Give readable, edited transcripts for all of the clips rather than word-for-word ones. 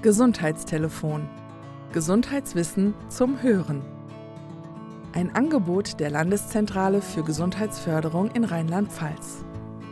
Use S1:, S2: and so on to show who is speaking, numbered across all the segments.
S1: Gesundheitstelefon. Gesundheitswissen zum Hören. Ein Angebot der Landeszentrale für Gesundheitsförderung in Rheinland-Pfalz.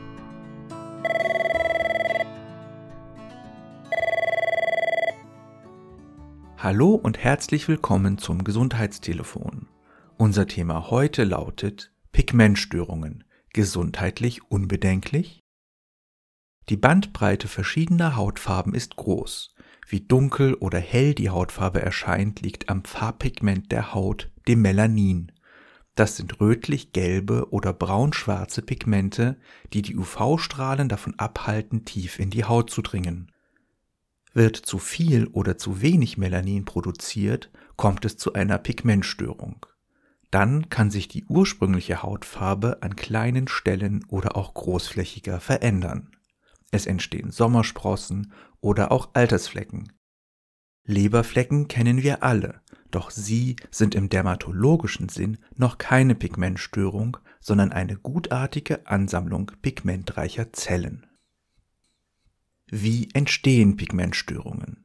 S2: Hallo und herzlich willkommen zum Gesundheitstelefon. Unser Thema heute lautet Pigmentstörungen. Gesundheitlich unbedenklich? Die Bandbreite verschiedener Hautfarben ist groß. Wie dunkel oder hell die Hautfarbe erscheint, liegt am Farbpigment der Haut, dem Melanin. Das sind rötlich-gelbe oder braun-schwarze Pigmente, die die UV-Strahlen davon abhalten, tief in die Haut zu dringen. Wird zu viel oder zu wenig Melanin produziert, kommt es zu einer Pigmentstörung. Dann kann sich die ursprüngliche Hautfarbe an kleinen Stellen oder auch großflächiger verändern. Es entstehen Sommersprossen oder auch Altersflecken. Leberflecken kennen wir alle, doch sie sind im dermatologischen Sinn noch keine Pigmentstörung, sondern eine gutartige Ansammlung pigmentreicher Zellen. Wie entstehen Pigmentstörungen?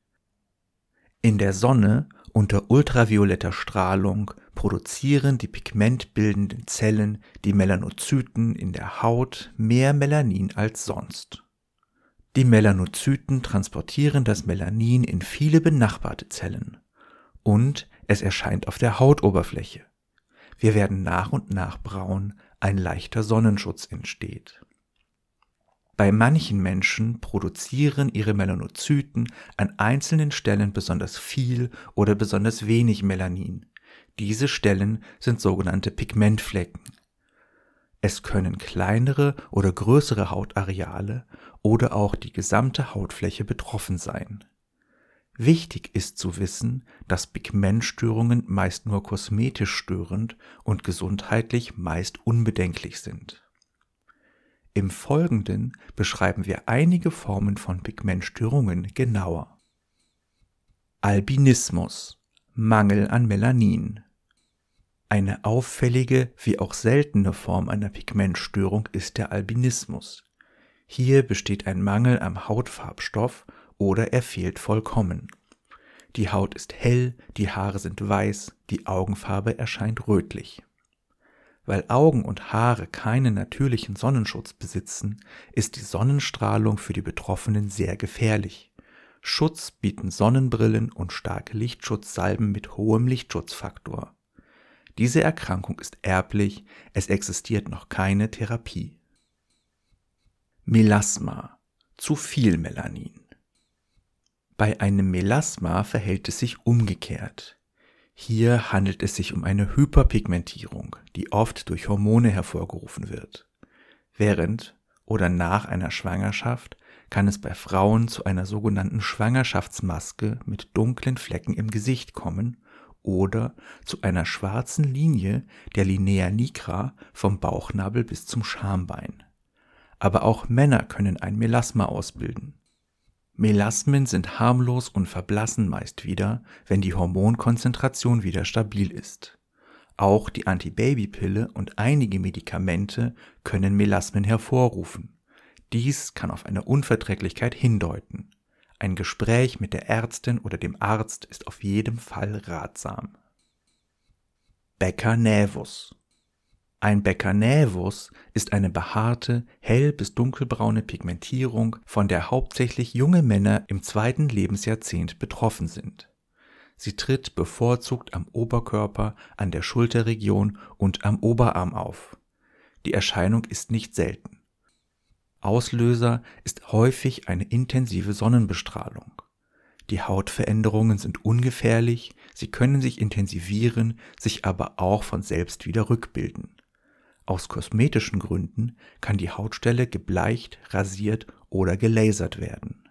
S2: In der Sonne unter ultravioletter Strahlung produzieren die pigmentbildenden Zellen, die Melanozyten in der Haut, mehr Melanin als sonst. Die Melanozyten transportieren das Melanin in viele benachbarte Zellen und es erscheint auf der Hautoberfläche. Wir werden nach und nach braun, ein leichter Sonnenschutz entsteht. Bei manchen Menschen produzieren ihre Melanozyten an einzelnen Stellen besonders viel oder besonders wenig Melanin. Diese Stellen sind sogenannte Pigmentflecken. Es können kleinere oder größere Hautareale oder auch die gesamte Hautfläche betroffen sein. Wichtig ist zu wissen, dass Pigmentstörungen meist nur kosmetisch störend und gesundheitlich meist unbedenklich sind. Im Folgenden beschreiben wir einige Formen von Pigmentstörungen genauer. Albinismus, Mangel an Melanin. Eine auffällige wie auch seltene Form einer Pigmentstörung ist der Albinismus. Hier besteht ein Mangel am Hautfarbstoff oder er fehlt vollkommen. Die Haut ist hell, die Haare sind weiß, die Augenfarbe erscheint rötlich. Weil Augen und Haare keinen natürlichen Sonnenschutz besitzen, ist die Sonnenstrahlung für die Betroffenen sehr gefährlich. Schutz bieten Sonnenbrillen und starke Lichtschutzsalben mit hohem Lichtschutzfaktor. Diese Erkrankung ist erblich, es existiert noch keine Therapie. Melasma, zu viel Melanin. Bei einem Melasma verhält es sich umgekehrt. Hier handelt es sich um eine Hyperpigmentierung, die oft durch Hormone hervorgerufen wird. Während oder nach einer Schwangerschaft kann es bei Frauen zu einer sogenannten Schwangerschaftsmaske mit dunklen Flecken im Gesicht kommen oder zu einer schwarzen Linie der Linea nigra vom Bauchnabel bis zum Schambein. Aber auch Männer können ein Melasma ausbilden. Melasmen sind harmlos und verblassen meist wieder, wenn die Hormonkonzentration wieder stabil ist. Auch die Antibabypille und einige Medikamente können Melasmen hervorrufen. Dies kann auf eine Unverträglichkeit hindeuten. Ein Gespräch mit der Ärztin oder dem Arzt ist auf jeden Fall ratsam. Becker nävus. Ein Becker nävus ist eine behaarte, hell- bis dunkelbraune Pigmentierung, von der hauptsächlich junge Männer im 2. Lebensjahrzehnt betroffen sind. Sie tritt bevorzugt am Oberkörper, an der Schulterregion und am Oberarm auf. Die Erscheinung ist nicht selten. Auslöser ist häufig eine intensive Sonnenbestrahlung. Die Hautveränderungen sind ungefährlich, sie können sich intensivieren, sich aber auch von selbst wieder rückbilden. Aus kosmetischen Gründen kann die Hautstelle gebleicht, rasiert oder gelasert werden.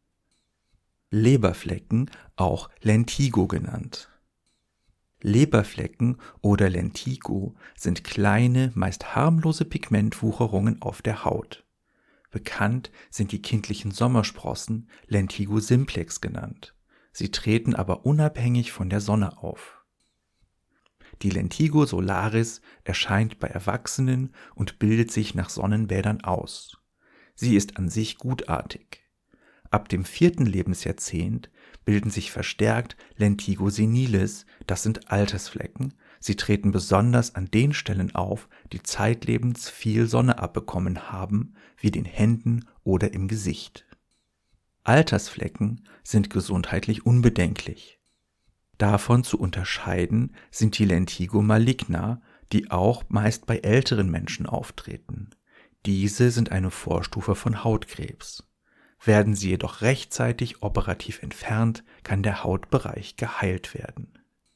S2: Leberflecken, auch Lentigo genannt. Leberflecken oder Lentigo sind kleine, meist harmlose Pigmentwucherungen auf der Haut. Bekannt sind die kindlichen Sommersprossen, Lentigo simplex genannt. Sie treten aber unabhängig von der Sonne auf. Die Lentigo solaris erscheint bei Erwachsenen und bildet sich nach Sonnenbädern aus. Sie ist an sich gutartig. Ab dem 4. Lebensjahrzehnt bilden sich verstärkt Lentigo senilis, das sind Altersflecken. Sie treten besonders an den Stellen auf, die zeitlebens viel Sonne abbekommen haben, wie den Händen oder im Gesicht. Altersflecken sind gesundheitlich unbedenklich. Davon zu unterscheiden sind die Lentigo maligna, die auch meist bei älteren Menschen auftreten. Diese sind eine Vorstufe von Hautkrebs. Werden sie jedoch rechtzeitig operativ entfernt, kann der Hautbereich geheilt werden.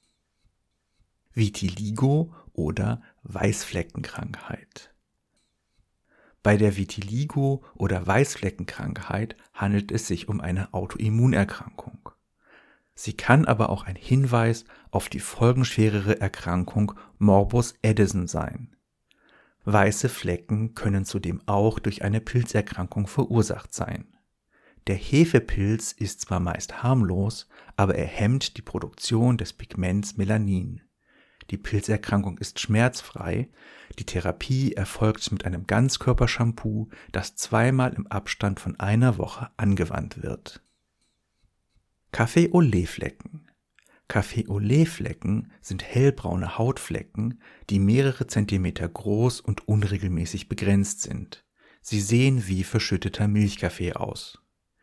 S2: Vitiligo oder Weißfleckenkrankheit. Bei der Vitiligo oder Weißfleckenkrankheit handelt es sich um eine Autoimmunerkrankung. Sie kann aber auch ein Hinweis auf die folgenschwerere Erkrankung Morbus Addison sein. Weiße Flecken können zudem auch durch eine Pilzerkrankung verursacht sein. Der Hefepilz ist zwar meist harmlos, aber er hemmt die Produktion des Pigments Melanin. Die Pilzerkrankung ist schmerzfrei, die Therapie erfolgt mit einem Ganzkörpershampoo, das 2-mal im Abstand von einer Woche angewandt wird. Café-au-lait-Flecken. Café-au-lait-Flecken sind hellbraune Hautflecken, die mehrere Zentimeter groß und unregelmäßig begrenzt sind. Sie sehen wie verschütteter Milchkaffee aus.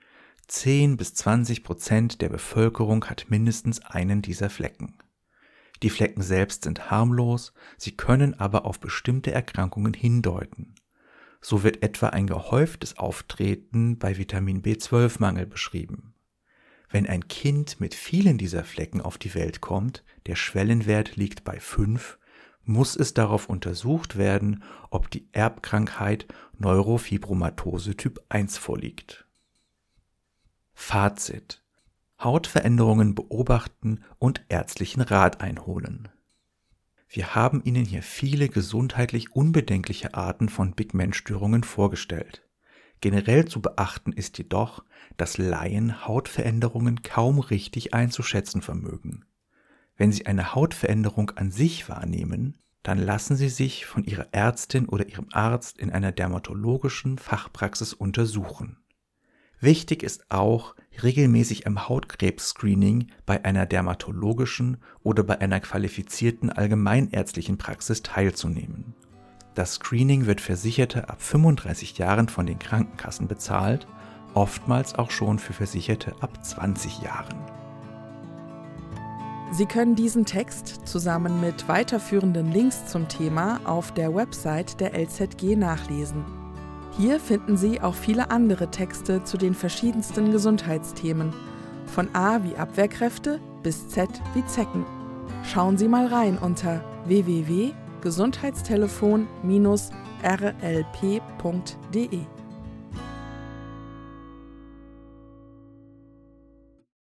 S2: 10-20% der Bevölkerung hat mindestens einen dieser Flecken. Die Flecken selbst sind harmlos, sie können aber auf bestimmte Erkrankungen hindeuten. So wird etwa ein gehäuftes Auftreten bei Vitamin B12-Mangel beschrieben. Wenn ein Kind mit vielen dieser Flecken auf die Welt kommt, der Schwellenwert liegt bei 5, muss es darauf untersucht werden, ob die Erbkrankheit Neurofibromatose Typ 1 vorliegt. Fazit: Hautveränderungen beobachten und ärztlichen Rat einholen. Wir haben Ihnen hier viele gesundheitlich unbedenkliche Arten von Pigmentstörungen vorgestellt. Generell zu beachten ist jedoch, dass Laien Hautveränderungen kaum richtig einzuschätzen vermögen. Wenn Sie eine Hautveränderung an sich wahrnehmen, dann lassen Sie sich von Ihrer Ärztin oder Ihrem Arzt in einer dermatologischen Fachpraxis untersuchen. Wichtig ist auch, regelmäßig am Hautkrebs-Screening bei einer dermatologischen oder bei einer qualifizierten allgemeinärztlichen Praxis teilzunehmen. Das Screening wird Versicherte ab 35 Jahren von den Krankenkassen bezahlt, oftmals auch schon für Versicherte ab 20 Jahren.
S1: Sie können diesen Text zusammen mit weiterführenden Links zum Thema auf der Website der LZG nachlesen. Hier finden Sie auch viele andere Texte zu den verschiedensten Gesundheitsthemen, von A wie Abwehrkräfte bis Z wie Zecken. Schauen Sie mal rein unter www.gesundheitstelefon-rlp.de.